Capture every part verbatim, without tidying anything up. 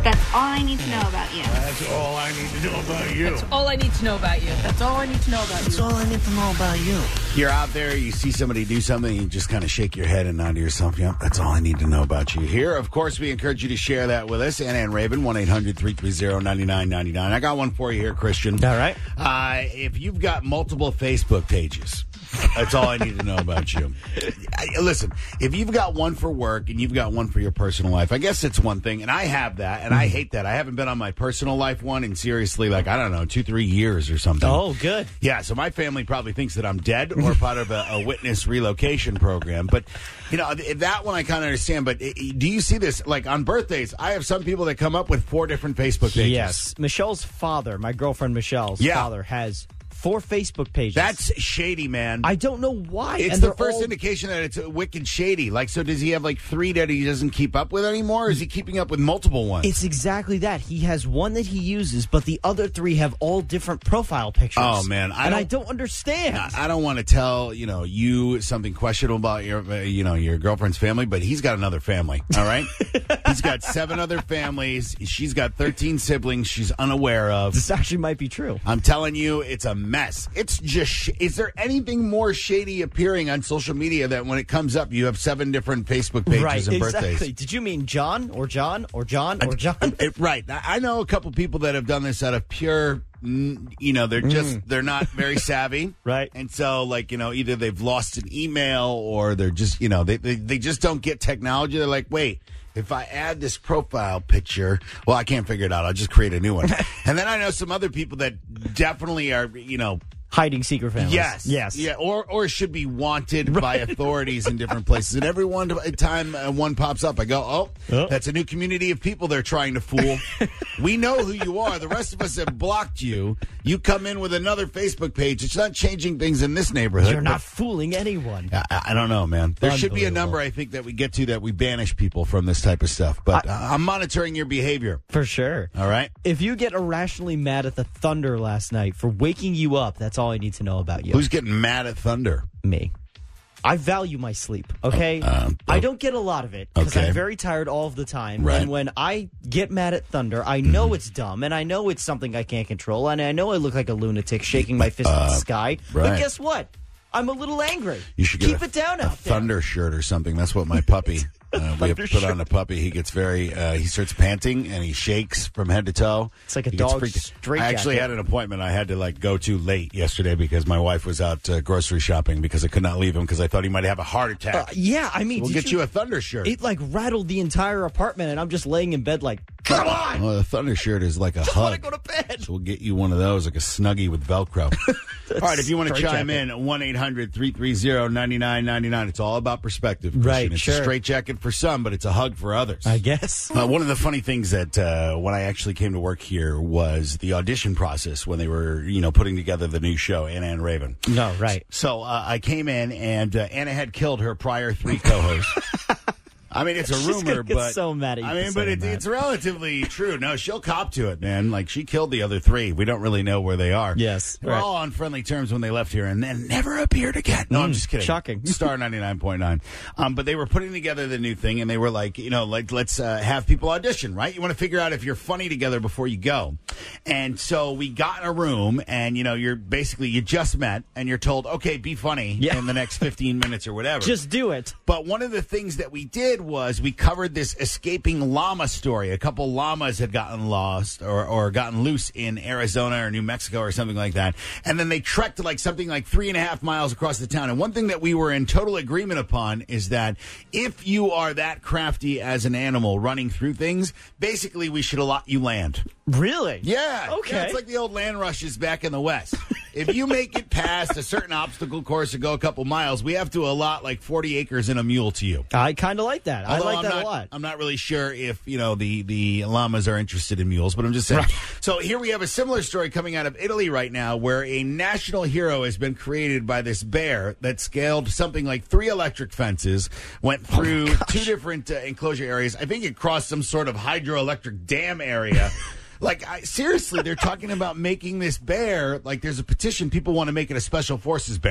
That's all I need to know about you. That's all I need to know about you. That's all I need to know about you. That's all I need to know about That's you. all I need to know about you. You're out there, you see somebody do something, you just kind of shake your head and nod to yourself. Yep, that's all I need to know about you. Here, of course, we encourage you to share that with us. Anna and Raven, one eight hundred three three zero nine nine nine nine. I got one for you here, Christian. All right. Uh, if you've got multiple Facebook pages, that's all I need to know about you. Listen, if you've got one for work and you've got one for your personal life, I guess it's one thing. And I have that, and I hate that. I haven't been on my personal life one in seriously, like, I don't know, two, three years or something. Oh, good. Yeah, so my family probably thinks that I'm dead or part of a, a witness relocation program. But, you know, that one I kind of understand. But do you see this? Like, on birthdays, I have some people that come up with four different Facebook pages. Yes. Michelle's father, my girlfriend Michelle's Yeah. father, has four Facebook pages. That's shady, man. I don't know why. It's and the they're first all- indication that it's wicked shady. Like, so does he have like three that he doesn't keep up with anymore? Or is he keeping up with multiple ones? It's exactly that. He has one that he uses, but the other three have all different profile pictures. Oh, man. I and don't- I don't understand. I I don't want to tell, you know, you something questionable about your, uh, you know, your girlfriend's family, but he's got another family, all right? He's got seven other families. She's got thirteen siblings she's unaware of. This actually might be true. I'm telling you, it's a mess. It's just, sh- is there anything more shady appearing on social media that when it comes up, you have seven different Facebook pages right, and exactly. birthdays? Did you mean John or John or John or John? It- right. I I know a couple people that have done this out of pure, mm, you know, they're just, they're not very savvy. Right. And so, like, you know, either they've lost an email or they're just, you know, they, they, they just don't get technology. They're like, wait, if I add this profile picture, well, I can't figure it out. I'll just create a new one. And then I know some other people that definitely are, you know, Hiding secret families. Yes. Yes. Yeah. Or or should be wanted by authorities in different places. And every one time uh, one pops up, I go, oh, Oh. that's a new community of people they're trying to fool. We know who you are. The rest of us have blocked you. You come in with another Facebook page. It's not changing things in this neighborhood. You're not but- fooling anyone. I, I don't know, man. There should be a Unbelievable. number, I think, that we get to that we banish people from this type of stuff. But I, I'm monitoring your behavior. For sure. All right? If you get irrationally mad at the Thunder last night for waking you up, that's all I need to know about you. Who's getting mad at Thunder? Me. I value my sleep, okay? Uh, I don't get a lot of it because okay. I'm very tired all of the time. Right. And when I get mad at Thunder, I know it's dumb, and I know it's something I can't control, and I know I look like a lunatic shaking my fist at the sky. But right. guess what? I'm a little angry. You should Keep get a, it down a out there. thunder shirt or something. That's what my puppy. Uh, we have Thunder put on a puppy. He gets very. Uh, he starts panting and he shakes from head to toe. It's like a He gets dog's freaked- straight I actually jacket. had an appointment I had to like go to late yesterday because my wife was out uh, grocery shopping because I could not leave him because I thought he might have a heart attack. Uh, yeah, I mean, we'll did get you, a thunder shirt. It like rattled the entire apartment, and I'm just laying in bed like, come on! Well, the thunder shirt is like a I want to hug. go to bed. So we'll get you one of those, like a Snuggie with Velcro. All right, if you want to Straight chime jacket. in, one eight hundred three three zero nine nine nine nine. It's all about perspective, Christian. Right, It's sure. a straight jacket for some, but it's a hug for others. I guess. Uh, one of the funny things that uh, when I actually came to work here was the audition process when they were, you know, putting together the new show, Anna and Raven. No, right. So uh, I came in, and uh, Anna had killed her prior three co-hosts. I mean, it's a She's rumor, gonna get but so mad at you I for mean, but saying it, that. it's relatively true. No, she'll cop to it, man. Like she killed the other three. We don't really know where they are. Yes, they're right. all on friendly terms when they left here, and then never appeared again. No, I'm Mm, just kidding. shocking. Star ninety nine point nine. Um, but they were putting together the new thing, and they were like, you know, like let's uh, have people audition, right? You want to figure out if you're funny together before you go. And so we got in a room, and you know, you're basically you just met, and you're told, okay, be funny Yeah. in the next fifteen minutes or whatever. Just do it. But one of the things that we did was we covered this escaping llama story. A couple llamas had gotten lost or, or gotten loose in Arizona or New Mexico or something like that. And then they trekked like something like three and a half miles across the town. And one thing that we were in total agreement upon is that if you are that crafty as an animal running through things, basically we should allot you land. Really? Yeah. Okay. Yeah, it's like the old land rushes back in the West. If you make it past a certain obstacle course or go a couple miles, we have to allot like forty acres and a mule to you. I kind of like that. Although I like I'm that not, a lot. I'm not really sure if, you know, the, the llamas are interested in mules, but I'm just saying. Right. So here we have a similar story coming out of Italy right now where a national hero has been created by this bear that scaled something like three electric fences, went through two different uh, enclosure areas. I think it crossed some sort of hydroelectric dam area. Like, I, seriously, they're talking about making this bear, like there's a petition, people want to make it a special forces bear.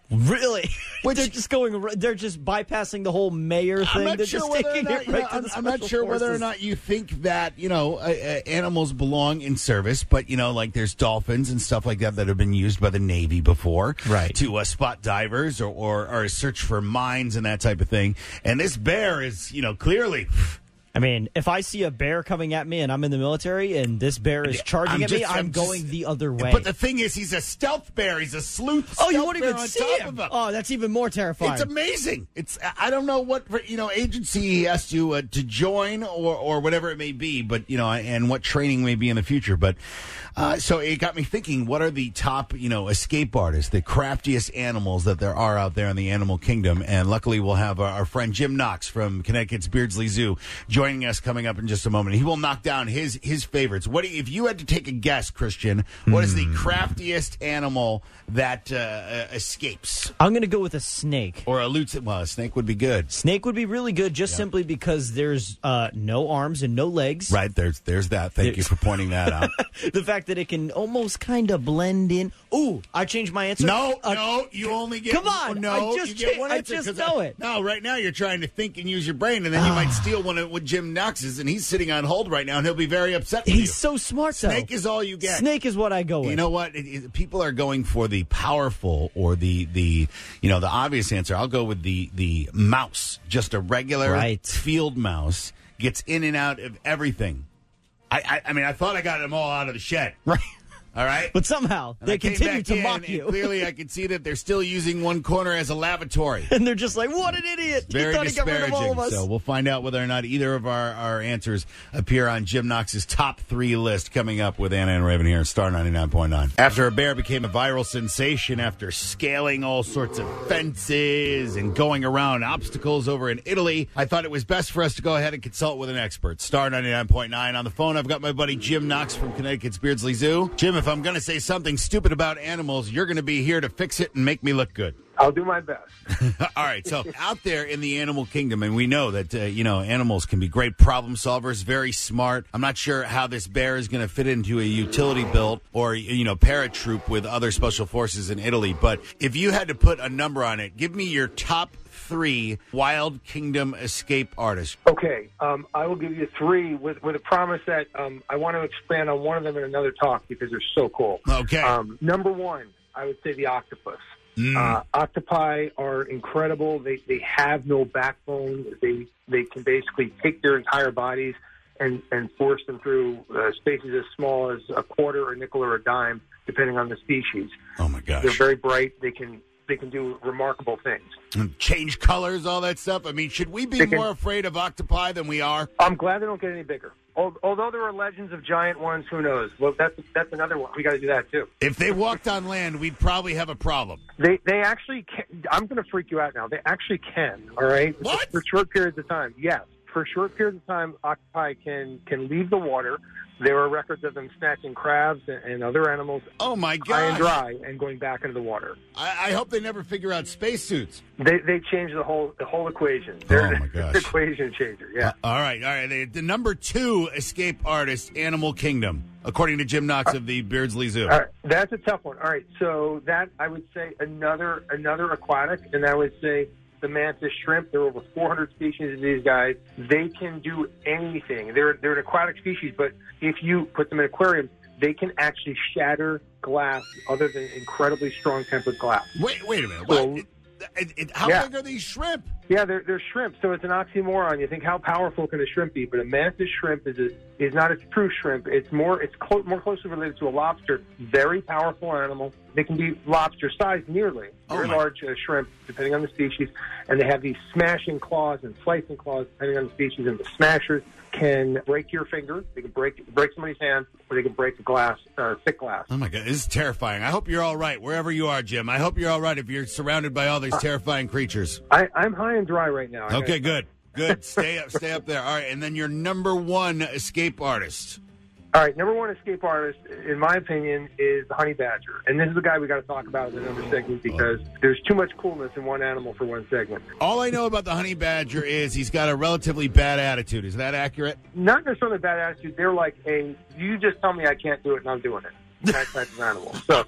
Really? Which- they're just going. ar- They're just bypassing the whole mayor thing. I'm not they're sure just whether or taking not, it you right know, to I'm, the I'm not special sure whether or forces. not you think that, you know, uh, uh, animals belong in service, but, you know, like there's dolphins and stuff like that that have been used by the Navy before. Right. To uh, spot divers or, or, or search for mines and that type of thing. And this bear is, you know, clearly... I mean, if I see a bear coming at me and I'm in the military and this bear is charging I'm at me, just- I'm, I'm just- going the other way. But the thing is, he's a stealth bear. He's a sleuth oh, you stealth won't bear even on see top him. of him. Oh, that's even more terrifying. It's amazing. It's I don't know what you know agency he has to uh, to join or or whatever it may be, but you know, and what training may be in the future. But uh, so it got me thinking: what are the top you know escape artists, the craftiest animals that there are out there in the animal kingdom? And luckily, we'll have our, our friend Jim Knox from Connecticut's Beardsley Zoo joining us coming up in just a moment. He will knock down his his favorites. What do you, if you had to take a guess, Christian? What is the craftiest animal that uh, uh, escapes I'm going to go with a snake. or eludes? Well, a snake would be good. Snake would be really good just simply because there's uh, no arms and no legs. Right, there's there's that. Thank you for pointing that out. The fact that it can almost kind of blend in. Ooh, I changed my answer. No, Uh, no, you only get Come on, No, I just you get cha- one I answer just 'cause know it. No, right now you're trying to think and use your brain, and then you might steal one of- with Jim Knox's, and he's sitting on hold right now, and he'll be very upset with you. He's so smart, though. Snake is all you get. Snake is what I go with. You know what? It, it, people are going for the powerful or the the you know the obvious answer. I'll go with the the mouse, just a regular Right. field mouse, gets in and out of everything. I, I I mean, I thought I got them all out of the shed. Right. All right. But somehow And they I came continue back to in, mock and you. clearly, I can see that they're still using one corner as a lavatory. And they're just like, what an idiot. He Very thought he got rid of all disparaging. of us. So we'll find out whether or not either of our, our answers appear on Jim Knox's top three list coming up with Anna and Raven here at Star ninety-nine point nine. After a bear became a viral sensation after scaling all sorts of fences and going around obstacles over in Italy, I thought it was best for us to go ahead and consult with an expert. Star ninety-nine point nine. On the phone, I've got my buddy Jim Knox from Connecticut's Beardsley Zoo. Jim, if I'm going to say something stupid about animals, you're going to be here to fix it and make me look good. I'll do my best. All right, so out there in the animal kingdom, and we know that, uh, you know, animals can be great problem solvers, very smart. I'm not sure how this bear is going to fit into a utility belt or, you know, paratroop with other special forces in Italy. But if you had to put a number on it, give me your top three Wild Kingdom escape artists. Okay, um, I will give you three with, with a promise that um, I want to expand on one of them in another talk because they're so cool. Okay. Um, number one, I would say the octopus. Mm. Uh, octopi are incredible. They they have no backbone. They they can basically take their entire bodies and, and force them through uh, spaces as small as a quarter, a nickel, or a dime, depending on the species. Oh, my They're gosh. very bright. They can they can do remarkable things. And change colors, all that stuff. I mean, should we be They can- more afraid of octopi than we are? I'm glad they don't get any bigger. Al- Although there are legends of giant ones, who knows? Well, that's that's another one. We got to do that too. If they walked on land, we'd probably have a problem. They they actually can. I'm going to freak you out now. They actually can. All right. What? For short periods of time, yes. For short periods of time, octopi can can leave the water. There are records of them snatching crabs and, and other animals Oh, my high and gosh. dry and going back into the water. I, I hope they never figure out spacesuits. They they change the whole the whole equation. They're Oh, my gosh. the equation changer. Yeah. Uh, all right, all right. The, the number two escape artist, Animal Kingdom, according to Jim Knox of the Beardsley Zoo. All right, that's a tough one. All right, so that I would say another another aquatic, and I would say the mantis shrimp. There are over four hundred species of these guys. They can do anything. They're they're an aquatic species, but if you put them in aquariums, they can actually shatter glass other than incredibly strong tempered glass. Wait, wait a minute. So- What? It- it- it- how Yeah. big are these shrimp? Yeah, they're, they're shrimp, so it's an oxymoron. You think, how powerful can a shrimp be? But a mantis shrimp is a, is not a true shrimp. It's more it's clo- more closely related to a lobster. Very powerful animal. They can be lobster sized nearly. Oh, Very my. large uh, shrimp, depending on the species. And they have these smashing claws and slicing claws, depending on the species. And the smashers can break your finger. They can break break somebody's hand, or they can break a glass, uh, thick glass. Oh, my God. This is terrifying. I hope you're all right, wherever you are, Jim. I hope you're all right if you're surrounded by all these terrifying creatures. I, I'm high and dry right now. I Okay, gotta- good. Good. Stay up, stay up there. All right, and then your number one escape artist. All right, number one escape artist, in my opinion, is the honey badger. And this is the guy we got to talk about in another segment because there's too much coolness in one animal for one segment. All I know about the honey badger is he's got a relatively bad attitude. Is that accurate? Not necessarily a bad attitude. They're like a, you just tell me I can't do it and I'm doing it. That type of animal. So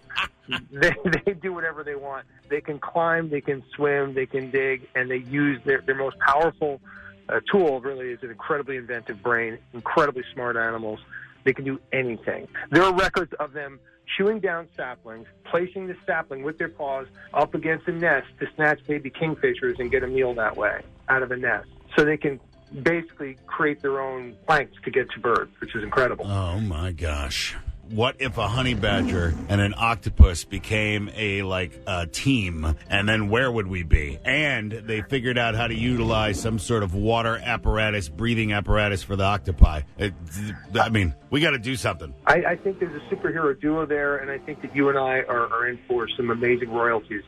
they they do whatever they want. They can climb, they can swim, they can dig, and they use their their most powerful uh, tool. Really, is an incredibly inventive brain, incredibly smart animals. They can do anything. There are records of them chewing down saplings, placing the sapling with their paws up against a nest to snatch baby kingfishers and get a meal that way out of a nest. So they can basically create their own planks to get to birds, which is incredible. Oh, my gosh. What if a honey badger and an octopus became a, like, a team, and then where would we be? And they figured out how to utilize some sort of water apparatus, breathing apparatus for the octopi. It, I mean, we got to do something. I, I think there's a superhero duo there, and I think that you and I are, are in for some amazing royalties.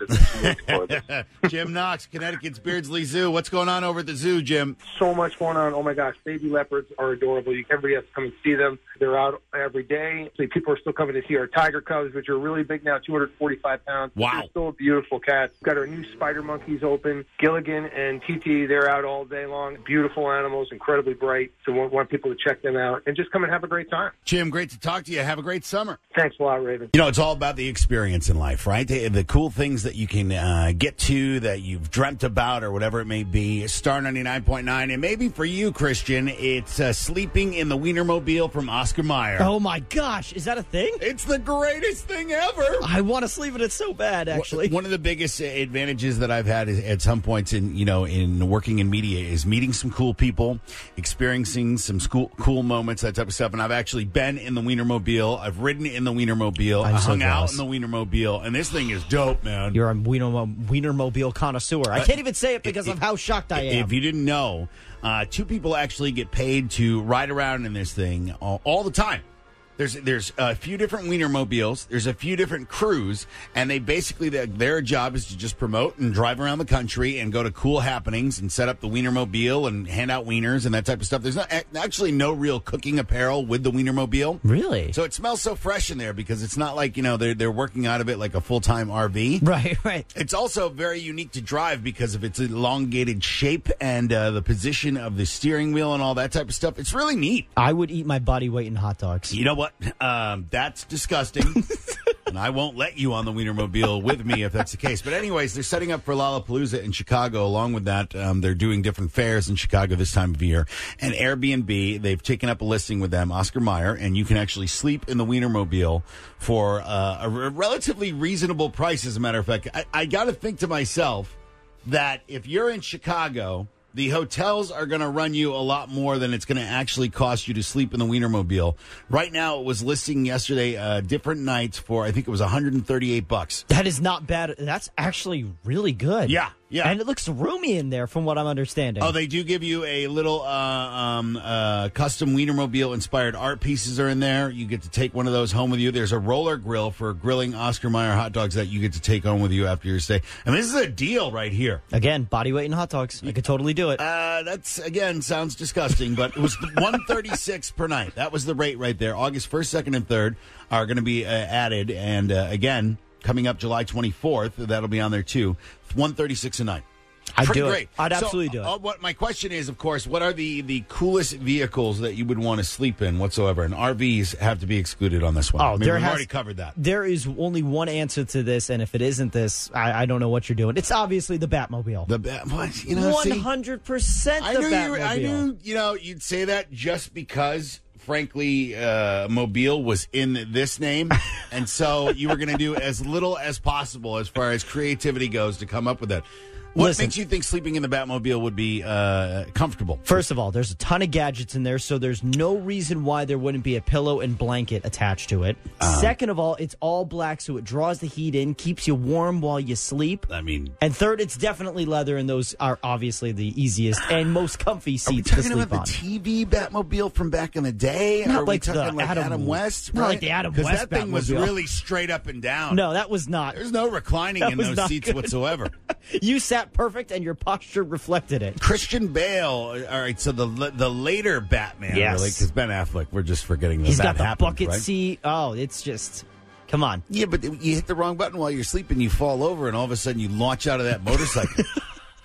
At Jim Knox, Connecticut's Beardsley Zoo. What's going on over at the zoo, Jim? So much going on. Oh, my gosh. Baby leopards are adorable. You, everybody has to come and see them. They're out every day. So people are still coming to see our tiger cubs, which are really big now, two hundred forty-five pounds. Wow. They're still beautiful cats. We've got our new spider monkeys open. Gilligan and T T, they're out all day long. Beautiful animals, incredibly bright. So we want people to check them out and just come and have a great time. Jim, great to talk to you. Have a great summer. Thanks a lot, Raven. You know, it's all about the experience in life, right? The, the cool things that you can uh, get to, that you've dreamt about, or whatever it may be. Star ninety-nine point nine. And maybe for you, Christian, it's uh, sleeping in the Wienermobile from Oscar Mayer. Oh, my gosh. Is that a thing? It's the greatest thing ever. I want to sleep in it so bad, actually. One of the biggest advantages that I've had is, at some points in, you know, in working in media is meeting some cool people, experiencing some cool, cool moments, that type of stuff. And I've actually been in the Wienermobile. I've ridden in the Wienermobile. I'm I so hung out jealous. in the Wienermobile. And this thing is dope, man. You're a Wiener, Wienermobile connoisseur. I can't even say it because if, of how shocked I am. If you didn't know, uh, two people actually get paid to ride around in this thing all, all the time. There's there's a few different Wienermobiles. There's a few different crews, and they basically their, their job is to just promote and drive around the country and go to cool happenings and set up the Wienermobile and hand out wieners and that type of stuff. There's not, actually no real cooking apparel with the Wienermobile. Really? So it smells so fresh in there because it's not like, you know, they're they're working out of it like a full time R V. Right, right. It's also very unique to drive because of its elongated shape and uh, the position of the steering wheel and all that type of stuff. It's really neat. I would eat my body weight in hot dogs. You know what? Um, that's disgusting. And I won't let you on the Wienermobile with me if that's the case. But anyways, they're setting up for Lollapalooza in Chicago. Along with that, um, they're doing different fairs in Chicago this time of year. And Airbnb, they've taken up a listing with them, Oscar Mayer, and you can actually sleep in the Wienermobile for uh, a r- relatively reasonable price, as a matter of fact. I, I got to think to myself that if you're in Chicago, the hotels are going to run you a lot more than it's going to actually cost you to sleep in the Wienermobile. Right now, it was listing yesterday uh, different nights for, I think it was one hundred thirty-eight bucks. That is not bad. That's actually really good. Yeah, yeah. And it looks roomy in there from what I'm understanding. Oh, they do give you a little uh, um, uh, custom Wienermobile-inspired art pieces are in there. You get to take one of those home with you. There's a roller grill for grilling Oscar Mayer hot dogs that you get to take home with you after your stay. And this is a deal right here. Again, body weight in hot dogs. I could totally do it. Uh, that's, again, sounds disgusting, but it was one thirty-six per night. That was the rate right there. August first, second, and third are going to be uh, added. And, uh, again, coming up July twenty-fourth, that'll be on there, too. one thirty-six a night. I'd Pretty do it. great. I'd So, absolutely do it. Uh, what my question is, of course, what are the, the coolest vehicles that you would want to sleep in whatsoever? And R Vs have to be excluded on this one. Oh, I mean, there we've has- already covered that. There is only one answer to this, and if it isn't this, I, I don't know what you're doing. It's obviously the Batmobile. The ba- what? You know, One see, hundred percent I the knew, you, Batmobile. were- I knew, you know, you'd say that just because, frankly, uh, Mobile was in this name. And so you were going to do as little as possible as far as creativity goes to come up with that. What Listen. makes you think sleeping in the Batmobile would be uh, comfortable? First of all, there's a ton of gadgets in there, so there's no reason why there wouldn't be a pillow and blanket attached to it. Uh-huh. Second of all, it's all black, so it draws the heat in, keeps you warm while you sleep. I mean, And third, it's definitely leather, and those are obviously the easiest and most comfy are we seats to talking sleep about on. the T V Batmobile from back in the day? Not are like we talking the like Adam- Adam, West? not right? like the Adam Because West that thing was Batmobile. really straight up and down. No, that was not. There's no reclining That in was those not seats good. whatsoever. You sat perfect, and your posture reflected it. Christian Bale. All right, so the the later Batman, Yes. really, because Ben Affleck, we're just forgetting that He's that got the happened, bucket right? seat. Oh, it's just, come on. Yeah, but you hit the wrong button while you're sleeping, you fall over, and all of a sudden you launch out of that motorcycle.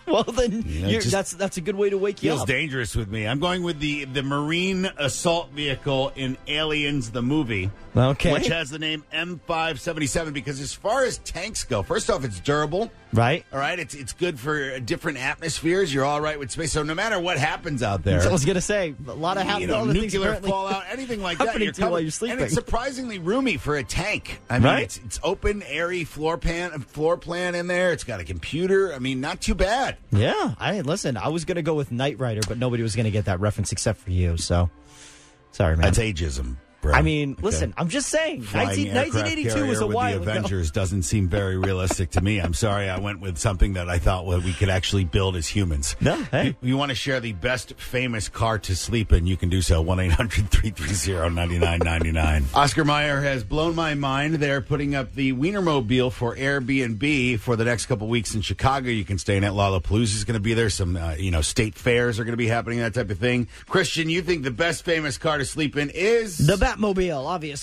Well, then You know, you're, just that's that's a good way to wake you feels up. dangerous with me. I'm going with the, the Marine assault vehicle in Aliens, the movie. Okay. Which has the name M five seventy-seven because as far as tanks go, first off, it's durable. Right? All right, it's it's good for different atmospheres. You're all right with space. So no matter what happens out there, I was going to say, a lot of you happen, know, all the things nuclear apparently fallout, anything like that, happening you're to you while covered. you're sleeping. And it's surprisingly roomy for a tank. I mean, Right? it's it's open, airy floor pan floor plan in there. It's got a computer. I mean, not too bad. Yeah, I listen. I was going to go with Knight Rider, but nobody was going to get that reference except for you. So, sorry, man. That's ageism. Bro. I mean, Okay. listen. I'm just saying. Flying nineteen, aircraft nineteen eighty-two was a carrier with while the ago. Avengers doesn't seem very realistic to me. I'm sorry, I went with something that I thought well, we could actually build as humans. No, hey. If you want to share the best famous car to sleep in, you can do so. one eight hundred three three zero nine nine nine nine. Oscar Mayer has blown my mind. They're putting up the Wienermobile for Airbnb for the next couple weeks in Chicago. You can stay in at Lollapalooza is going to be there. Some, uh, you know, state fairs are going to be happening, that type of thing. Christian, you think the best famous car to sleep in is The Batmobile, obviously.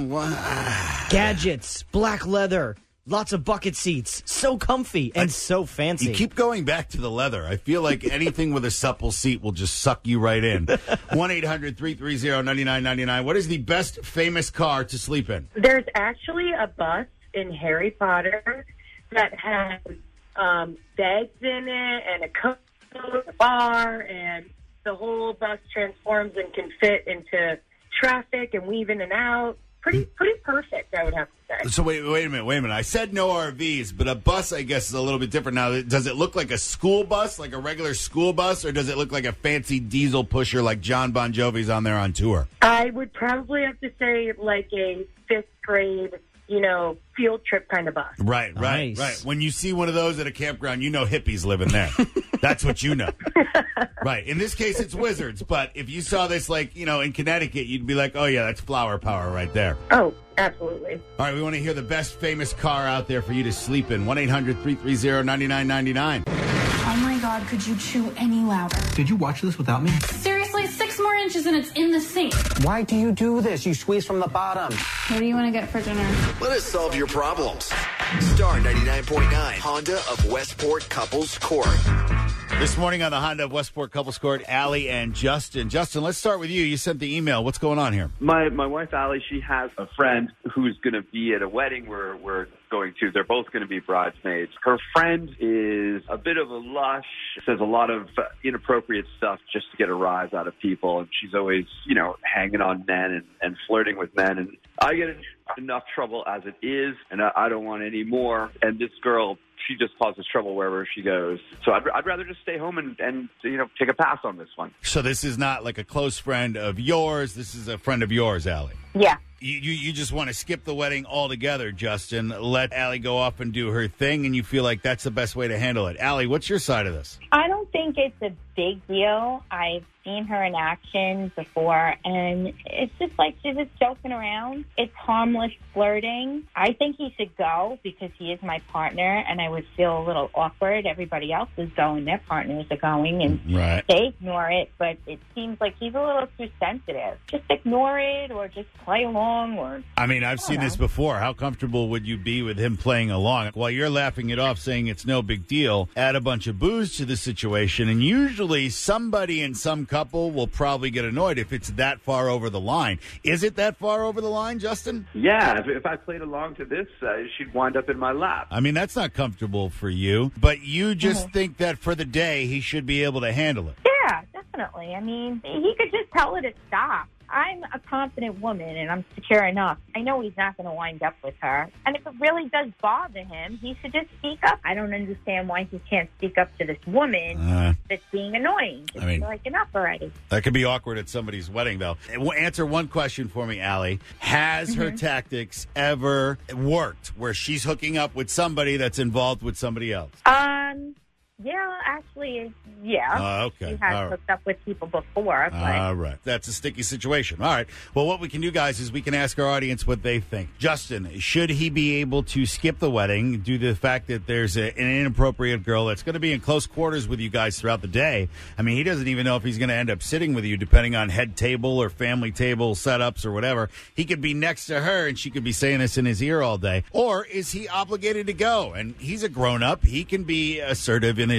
Wow. Gadgets, black leather, lots of bucket seats, so comfy and so fancy. You keep going back to the leather. I feel like anything with a supple seat will just suck you right in. one eight hundred three three zero nine nine nine nine. What is the best famous car to sleep in? There's actually a bus in Harry Potter that has um, beds in it and a coat, a bar, and the whole bus transforms and can fit into traffic and weave in and out. Pretty, pretty perfect, I would have to say. So wait, wait a minute, wait a minute. I said no R Vs, but a bus, I guess, is a little bit different now. Does it look like a school bus, like a regular school bus, or does it look like a fancy diesel pusher like John Bon Jovi's on there on tour? I would probably have to say like a fifth grade, you know, field trip kind of bus. Right, right, Nice. right. When you see one of those at a campground, you know hippies living there. That's what you know. Right. In this case, it's wizards. But if you saw this, like, you know, in Connecticut, you'd be like, oh, yeah, that's flower power right there. Oh, absolutely. All right, we want to hear the best famous car out there for you to sleep in. one eight hundred three three zero nine nine nine nine. Oh my God, could you chew any louder? Did you watch this without me? Seriously, six more inches and it's in the sink. Why do you do this? You squeeze from the bottom. What do you want to get for dinner? Let us solve your problems. Star ninety-nine point nine, Honda of Westport Couples Court. This morning on the Honda of Westport Couples Court, Allie and Justin. Justin, let's start with you. You sent the email. What's going on here? My my wife Allie, she has a friend who's going to be at a wedding where we're going to. They're both going to be bridesmaids. Her friend is a bit of a lush, says a lot of uh, inappropriate stuff just to get a rise out of people, and she's always, you know, hanging on men and, and flirting with men. And I get in enough trouble as it is, and I, I don't want any more. And this girl, she just causes trouble wherever she goes. So I'd, I'd rather just stay home and, and, you know, take a pass on this one. So this is not like a close friend of yours. This is a friend of yours, Allie. Yeah. You, you, you just want to skip the wedding altogether, Justin. Let Allie go off and do her thing, and you feel like that's the best way to handle it. Allie, what's your side of this? I don't think it's a big deal. I've seen her in action before, and it's just like she's just joking around. It's harmless flirting. I think he should go because he is my partner, and I would feel a little awkward. Everybody else is going. Their partners are going, and Right. they ignore it, but it seems like he's a little too sensitive. Just ignore it or just play along. Or I mean, I've seen know. this before. How comfortable would you be with him playing along? While you're laughing it off, saying it's no big deal, add a bunch of booze to the situation, and usually somebody in some couple will probably get annoyed if it's that far over the line. Is it that far over the line, Justin? Yeah, if, if I played along to this, uh, she'd wind up in my lap. I mean, that's not comfortable for you, but you just think that for the day he should be able to handle it. yeah, definitely. I mean, he could just tell her to stop. I'm a confident woman, and I'm secure enough. I know he's not going to wind up with her. And if it really does bother him, he should just speak up. I don't understand why he can't speak up to this woman Uh, that's being annoying. It's I mean- like enough already. That could be awkward at somebody's wedding, though. W- Answer one question for me, Allie. Has her tactics ever worked where she's hooking up with somebody that's involved with somebody else? Um, yeah, actually, yeah. Oh, okay. He has All right. hooked up with people before, but All right. That's a sticky situation. All right. Well, what we can do, guys, is we can ask our audience what they think. Justin, should he be able to skip the wedding due to the fact that there's a, an inappropriate girl that's going to be in close quarters with you guys throughout the day? I mean, he doesn't even know if he's going to end up sitting with you, depending on head table or family table setups or whatever. He could be next to her, and she could be saying this in his ear all day. Or is he obligated to go? And he's a grown-up. He can be assertive in his position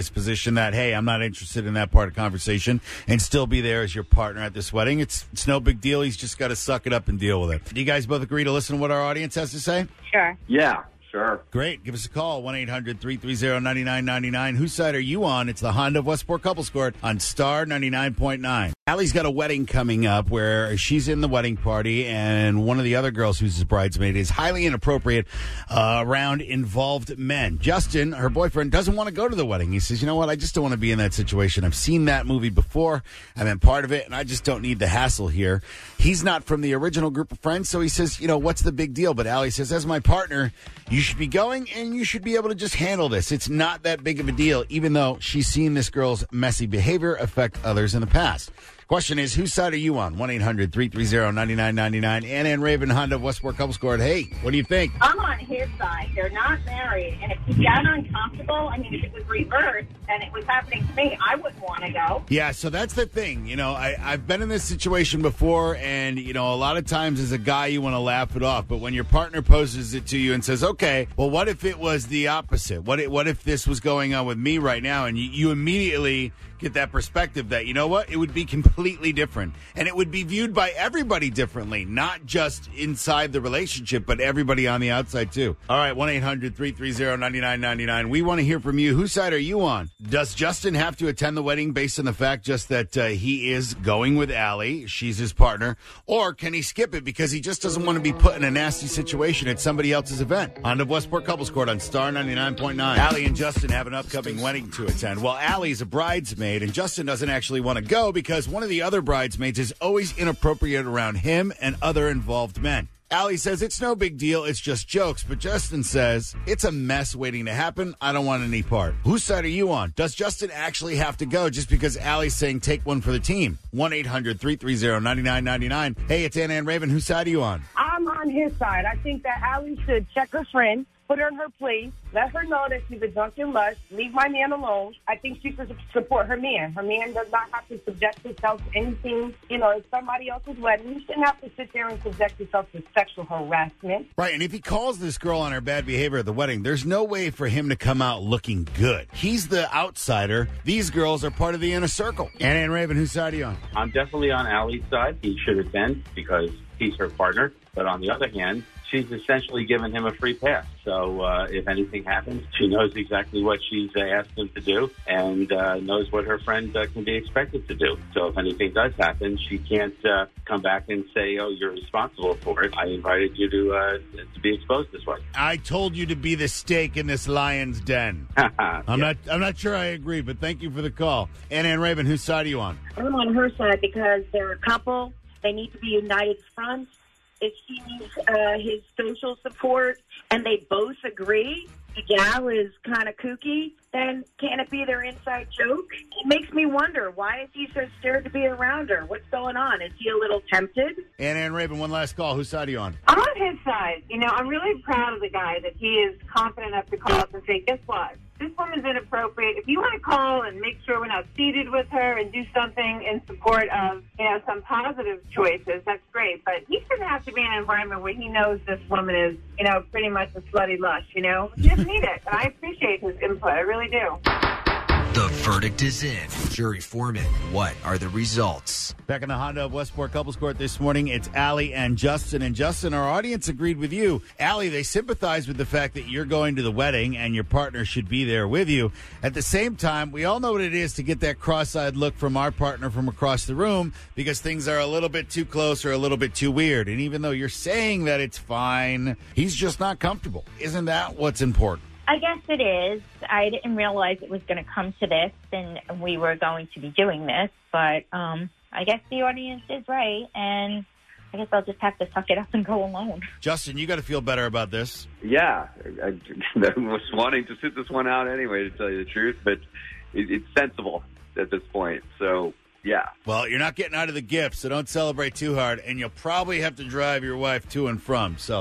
position that, hey, I'm not interested in that part of the conversation, and still be there as your partner at this wedding. It's it's no big deal. He's just got to suck it up and deal with it. Do you guys both agree to listen to what our audience has to say? Sure. Yeah, sure. Great. Give us a call, one eight hundred three three zero nine nine nine nine. Whose side are you on? It's the Honda of Westport Couples Court on Star ninety-nine point nine. Allie's got a wedding coming up where she's in the wedding party, and one of the other girls who's his bridesmaid is highly inappropriate uh, around involved men. Justin, her boyfriend, doesn't want to go to the wedding. He says, you know what, I just don't want to be in that situation. I've seen that movie before. I've been part of it, and I just don't need the hassle here. He's not from the original group of friends, so he says, you know, what's the big deal? But Allie says, as my partner, you should be going, and you should be able to just handle this. It's not that big of a deal, even though she's seen this girl's messy behavior affect others in the past. Question is, whose side are you on? one eight hundred three three zero nine nine nine nine. Ann Ann Raven, Honda of Westport Couples Court. Hey, what do you think? I'm on his side. They're not married. And if he got uncomfortable, I mean, if it was reversed and it was happening to me, I wouldn't want to go. Yeah, so that's the thing. You know, I, I've been in this situation before, and, you know, a lot of times as a guy, you want to laugh it off. But when your partner poses it to you and says, okay, well, what if it was the opposite? What if, what if this was going on with me right now? And you, you immediately get that perspective that, you know what, it would be completely different. And it would be viewed by everybody differently, not just inside the relationship, but everybody on the outside, too. All right, one eight hundred three three zero nine nine nine nine. We want to hear from you. Whose side are you on? Does Justin have to attend the wedding based on the fact just that uh, he is going with Allie, she's his partner, or can he skip it because he just doesn't want to be put in a nasty situation at somebody else's event? Honda of Westport Couples Court on Star ninety-nine point nine. Allie and Justin have an upcoming wedding to attend. Well, Allie's a bridesmaid, and Justin doesn't actually want to go because one of the other bridesmaids is always inappropriate around him and other involved men. Allie says it's no big deal, it's just jokes, but Justin says it's a mess waiting to happen. I don't want any part. Whose side are you on? Does Justin actually have to go just because Allie's saying take one for the team? one eight hundred three three zero nine nine nine nine. Hey, it's Ann Ann Raven. Whose side are you on? I'm on his side. I think that Allie should check her friend, put her in her place, let her know that she's a drunken lush, leave my man alone. I think she should support her man. Her man does not have to subject himself to anything. You know, it's somebody else's wedding. You shouldn't have to sit there and subject yourself to sexual harassment. Right, and if he calls this girl on her bad behavior at the wedding, there's no way for him to come out looking good. He's the outsider. These girls are part of the inner circle. Ann Ann Raven, whose side are you on? I'm definitely on Allie's side. He should attend because he's her partner. But on the other hand, she's essentially given him a free pass. So uh, if anything happens, she knows exactly what she's uh, asked him to do and uh, knows what her friend uh, can be expected to do. So if anything does happen, she can't uh, come back and say, oh, you're responsible for it. I invited you to uh, to be exposed this way. I told you to be the steak in this lion's den. I'm yeah. not I'm not sure I agree, but thank you for the call. Ann Ann Raven, whose side are you on? I'm on her side because they're a couple. They need to be united front. If she needs uh, his social support and they both agree the gal is kind of kooky, then can it be their inside joke? It makes me wonder, why is he so scared to be around her? What's going on? Is he a little tempted? Ann Ann Raven, one last call. Whose side are you on? I'm on his side. You know, I'm really proud of the guy that he is confident enough to call up and say, guess what? This woman's inappropriate. If you want to call and make sure we're not seated with her and do something in support of, you know, some positive choices, that's great. But he shouldn't have to be in an environment where he knows this woman is, you know, pretty much a slutty lush, you know? He doesn't need it. And I appreciate his input. I really do. The verdict is in. Jury foreman, what are the results? Back in the Honda of Westport Couples Court this morning, it's Allie and Justin. And Justin, our audience agreed with you. Allie, they sympathize with the fact that you're going to the wedding and your partner should be there with you. At the same time, we all know what it is to get that cross-eyed look from our partner from across the room because things are a little bit too close or a little bit too weird. And even though you're saying that it's fine, he's just not comfortable. Isn't that what's important? I guess it is. I didn't realize it was going to come to this and we were going to be doing this, but um, I guess the audience is right, and I guess I'll just have to suck it up and go alone. Justin, you got to feel better about this. Yeah, I, I was wanting to sit this one out anyway, to tell you the truth, but it, it's sensible at this point, so yeah. Well, you're not getting out of the gift, so don't celebrate too hard, and you'll probably have to drive your wife to and from, so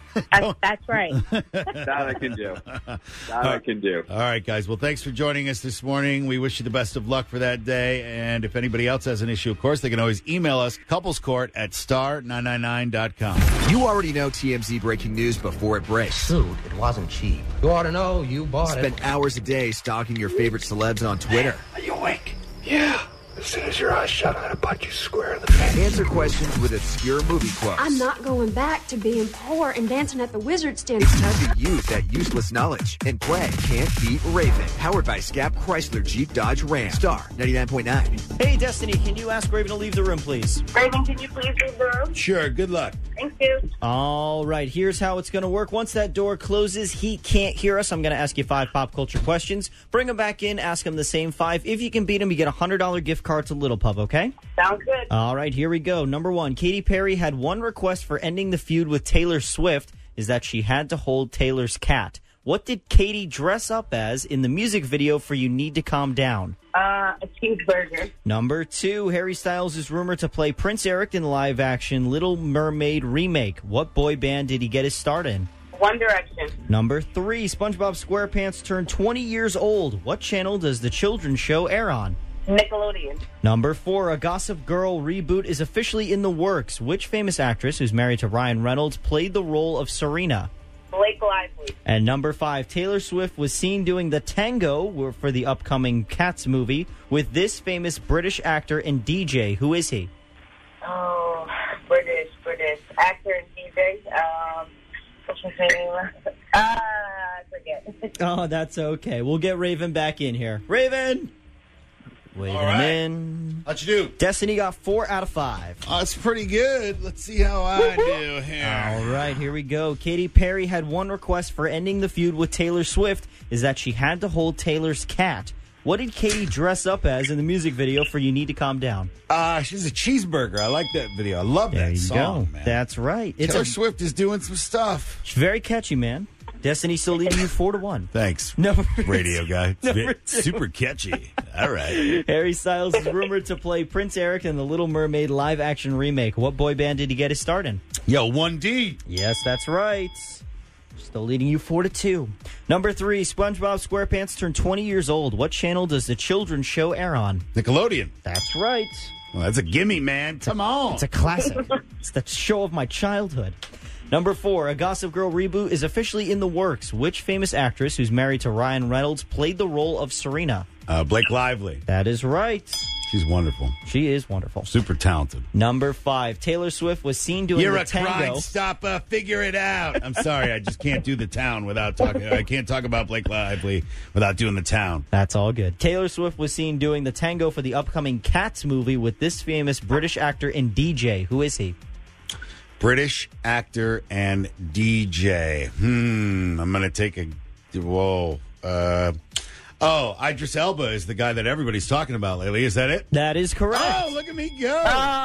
That's, that's right. That I can do. That I can do. All right, guys. Well, thanks for joining us this morning. We wish you the best of luck for that day. And if anybody else has an issue, of course, they can always email us, couplescourt at star nine nine nine dot com. You already know T M Z breaking news before it breaks. Dude, it wasn't cheap. You ought to know. You bought it. Spend hours a day stalking your favorite celebs on Twitter. Are you awake? Yeah. As soon as your eyes shut, I'm going to punch you square in the face. Answer questions with obscure movie quotes. I'm not going back to being poor and dancing at the Wizard's Den. It's time to use that useless knowledge and play Can't Beat Raven. Powered by Scap Chrysler Jeep Dodge Ram. Star ninety-nine point nine. Hey, Destiny, can you ask Raven to leave the room, please? Raven, can you please leave the room? Sure. Good luck. Thank you. All right, here's how it's going to work. Once that door closes, he can't hear us. I'm going to ask you five pop culture questions. Bring him back in, ask him the same five. If you can beat him, you get a one hundred dollars gift card to Little Pub, okay? Sounds good. All right, here we go. Number one, Katy Perry had one request for ending the feud with Taylor Swift, is that she had to hold Taylor's cat. What did Katy dress up as in the music video for You Need to Calm Down? Uh, a cheeseburger. Number two, Harry Styles is rumored to play Prince Eric in the live-action Little Mermaid remake. What boy band did he get his start in? One Direction. Number three, SpongeBob SquarePants turned twenty years old. What channel does the children's show air on? Nickelodeon. Number four, a Gossip Girl reboot is officially in the works. Which famous actress who's married to Ryan Reynolds played the role of Serena? Blake Lively. And number five, Taylor Swift was seen doing the tango for the upcoming Cats movie with this famous British actor and D J. Who is he? Oh, British, British. Actor and D J. Um, what's his name? Uh, I forget. Oh, that's okay. We'll get Raven back in here. Raven! Waving him right. in. How'd you do? Destiny got four out of five. Oh, that's pretty good. Let's see how I do here. All right, here we go. Katy Perry had one request for ending the feud with Taylor Swift, is that she had to hold Taylor's cat. What did Katy dress up as in the music video for You Need to Calm Down? Uh, she's a cheeseburger. I like that video. I love There that you song, go. man. That's right. It's Taylor a, Swift is doing some stuff. It's very catchy, man. Destiny's still leading you four to one. Thanks, Number radio guy. It's Number very- two. super catchy. All right. Harry Styles is rumored to play Prince Eric in the Little Mermaid live-action remake. What boy band did he get his start in? Yo, one D. Yes, that's right. Still leading you four to two. Number three, SpongeBob SquarePants turned twenty years old. What channel does the children's show air on? Nickelodeon. That's right. Well, that's a gimme, man. Come on. It's a classic. It's the show of my childhood. Number four, a Gossip Girl reboot is officially in the works. Which famous actress who's married to Ryan Reynolds played the role of Serena? Uh, Blake Lively. That is right. She's wonderful. She is wonderful. Super talented. Number five, Taylor Swift was seen doing You're the a tango. crime stopper. Figure it out. I'm sorry. I just can't do the town without talking. I can't talk about Blake Lively without doing the town. That's all good. Taylor Swift was seen doing the tango for the upcoming Cats movie with this famous British actor and D J. Who is he? British actor and D J. Hmm. I'm going to take a. Whoa. Uh, oh, Idris Elba is the guy that everybody's talking about lately. Is that it? That is correct. Oh, look at me go.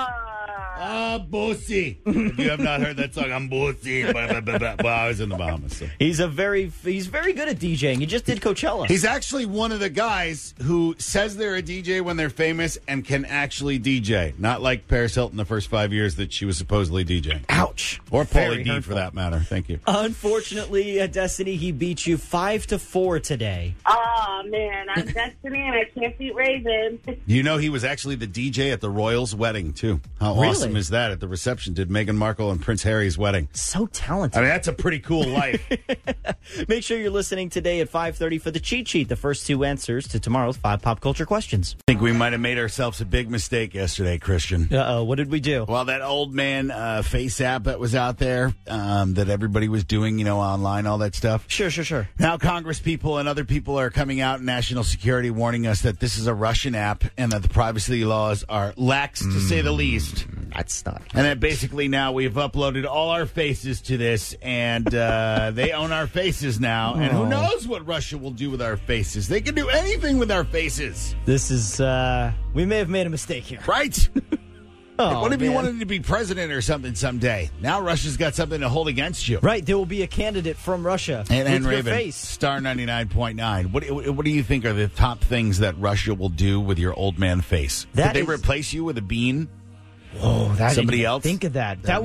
Ah, bossy. If you have not heard that song, I'm bossy. Blah, blah, blah, blah. Well, I was in the Bahamas. So. He's a very he's very good at DJing. He just did Coachella. He's actually one of the guys who says they're a D J when they're famous and can actually D J. Not like Paris Hilton the first five years that she was supposedly DJing. Ouch. Or Very Pauly D hurtful. for that matter. Thank you. Unfortunately, at Destiny, he beat you five to four today. Oh, man. I'm Destiny and I can't beat Raven. You know he was actually the D J at the Royals' wedding, too. How Really? awesome is that? At the reception, did Meghan Markle and Prince Harry's wedding. So talented. I mean, that's a pretty cool life. Make sure you're listening today at five thirty for the cheat sheet, the first two answers to tomorrow's five pop culture questions. I think we might have made ourselves a big mistake yesterday, Christian. Uh-oh, what did we do? Well, that old man uh, face app that was out there um, that everybody was doing, you know, online, all that stuff. Sure, sure, sure. Now Congress people and other people are coming out, national security, warning us that this is a Russian app and that the privacy laws are lax, to say the least. That's not. And that basically now we've uploaded all our faces to this, and uh, they own our faces now. And who Oh. knows what Russia will do with our faces? They can do anything with our faces. This is, uh, we may have made a mistake here. Right? Oh, what if you man. wanted to be president or something someday? Now Russia's got something to hold against you. Right, there will be a candidate from Russia And, and with your Raven, face. Star ninety-nine point nine. What, what do you think are the top things that Russia will do with your old man face? That Could they is- replace you with a bean? Whoa, that Somebody I didn't else? Think of that. That, That would looks be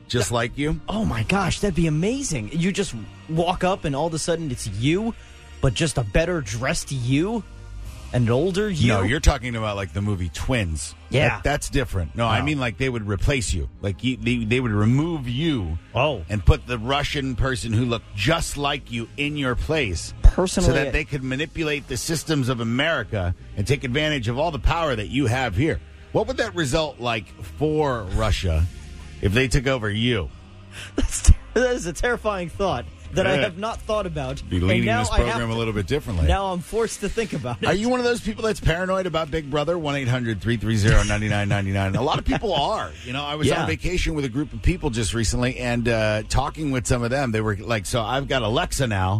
just like you. Oh, my gosh, that'd be amazing. You just walk up and all of a sudden it's you, but just a better dressed you? An older you? No, you're talking about like the movie Twins. Yeah. That, that's different. No, I Oh. mean like they would replace you. Like you, they, they would remove you oh. and put the Russian person who looked just like you in your place. Personally, so that they could manipulate the systems of America and take advantage of all the power that you have here. What would that result like for Russia if they took over you? That's, that is a terrifying thought that I Yeah. have not thought about. Be leading and now this I have program to- a little bit differently. Now I'm forced to think about it. Are you one of those people that's paranoid about Big Brother? one eight hundred three three zero nine nine nine nine. A lot of people are. You know, I was Yeah. on vacation with a group of people just recently and uh, talking with some of them. They were like, so I've got Alexa now.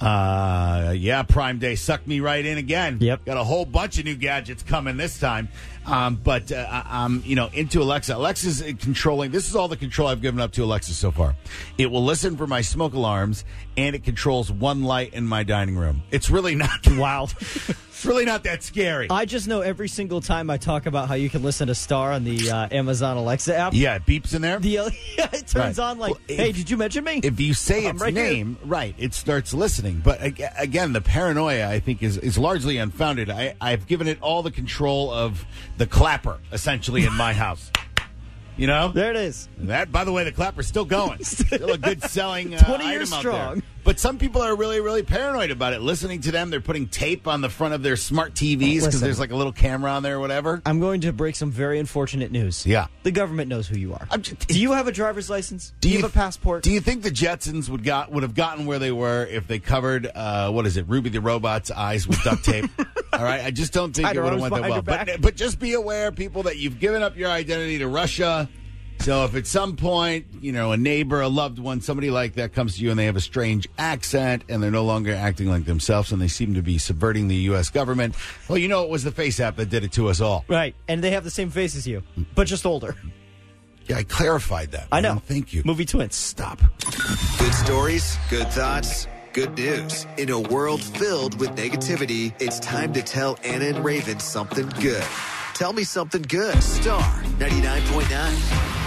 Uh, yeah, Prime Day sucked me right in again. Yep. Got a whole bunch of new gadgets coming this time. Um, but uh, I- I'm, you know, into Alexa. Alexa's controlling. This is all the control I've given up to Alexa so far. It will listen for my smoke alarms, and it controls one light in my dining room. It's really not. Wow. It's really not that scary. I just know every single time I talk about how you can listen to Star on the uh, Amazon Alexa app. Yeah, it beeps in there. The, yeah, it turns Right. on like, Well, if- hey, did you mention me? If you say I'm its right here. name, right, it starts listening. But ag- again, the paranoia, I think, is, is largely unfounded. I, I've given it all the control of the clapper, essentially, in my house. You know? There it is. That, by the way, the clapper's still going. Still a good selling uh, twenty years item out strong. there. But some people are really, really paranoid about it. Listening to them, they're putting tape on the front of their smart T Vs because Listen. there's like a little camera on there or whatever. I'm going to break some very unfortunate news. Yeah. The government knows who you are. I'm just- Do you have a driver's license? Do, Do you you- have a passport? Do you think the Jetsons would got would have gotten where they were if they covered uh, what is it, Ruby the Robot's eyes with duct tape? All right, I just don't think Tied it her would have arms went that well. behind her But back. but just be aware, people, that you've given up your identity to Russia. So if at some point, you know, a neighbor, a loved one, somebody like that comes to you and they have a strange accent and they're no longer acting like themselves and they seem to be subverting the U S government, well, you know, it was the Face app that did it to us all. Right. And they have the same face as you, but just older. Yeah, I clarified that. I know. man. Thank you. Movie twins. Stop. Good stories, good thoughts, good news. In a world filled with negativity, it's time to tell Anna and Raven something good. Tell me something good. Star ninety-nine point nine.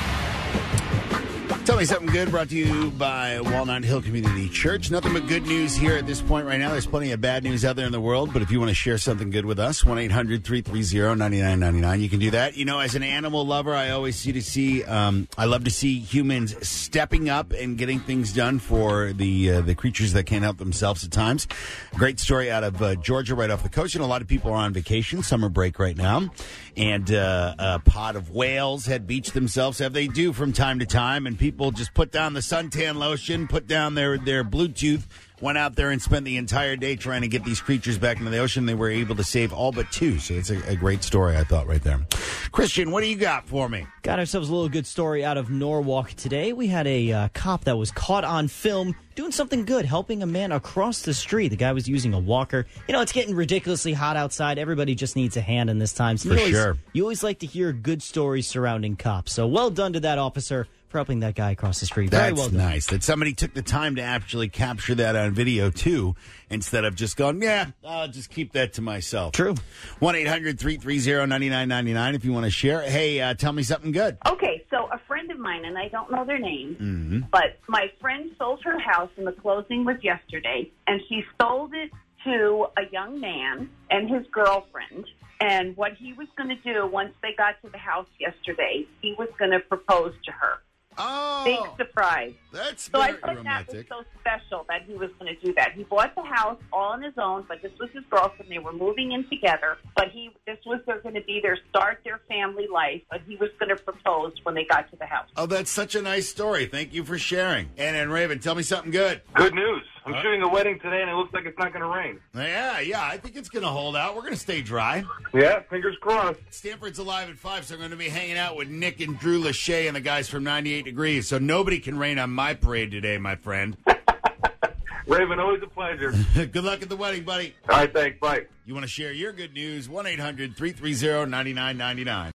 Tell me something good, brought to you by Walnut Hill Community Church. Nothing but good news here at this point right now. There's plenty of bad news out there in the world, but if you want to share something good with us, one eight hundred three three zero nine nine nine nine, you can do that. You know, as an animal lover, I always see to see, um, I love to see humans stepping up and getting things done for the uh, the creatures that can't help themselves at times. Great story out of uh, Georgia, right off the coast. And a lot of people are on vacation, summer break right now, and uh, a pod of whales had beached themselves, as they do from time to time, and people just put down the suntan lotion, put down their, their Bluetooth, went out there and spent the entire day trying to get these creatures back into the ocean. They were able to save all but two. So it's a, a great story, I thought, right there. Christian, what do you got for me? Got ourselves a little good story out of Norwalk today. We had a uh, cop that was caught on film doing something good, helping a man across the street. The guy was using a walker. You know, it's getting ridiculously hot outside. Everybody just needs a hand in this time. So For you always, sure. You always like to hear good stories surrounding cops. So well done to that officer for helping that guy across the street. Very That's well done. nice that somebody took the time to actually capture that on video, too, instead of just going, yeah, I'll just keep that to myself. True. one eight hundred three three zero nine nine nine nine if you want to share. Hey, uh, tell me something good. Okay, so a friend of mine, and I don't know their name, Mm-hmm. but my friend sold her house, and the closing was yesterday, and she sold it to a young man and his girlfriend. And what he was going to do once they got to the house yesterday, he was going to propose to her. Oh, Big surprise. That's So I very thought romantic. that was so special that he was going to do that. He bought the house all on his own, but this was his girlfriend. They were moving in together, but he this was going to be their start, their family life. But he was going to propose when they got to the house. Oh, that's such a nice story. Thank you for sharing. And and Raven, tell me something good. Good news. I'm Uh, shooting a wedding today, and it looks like it's not going to rain. Yeah, yeah, I think it's going to hold out. We're going to stay dry. Yeah, fingers crossed. Stanford's alive at five, so I'm going to be hanging out with Nick and Drew Lachey and the guys from ninety-eight degrees. So nobody can rain on my parade today, my friend. Raven, always a pleasure. Good luck at the wedding, buddy. All right, thanks. Bye. You want to share your good news? one eight hundred three three zero nine nine nine nine.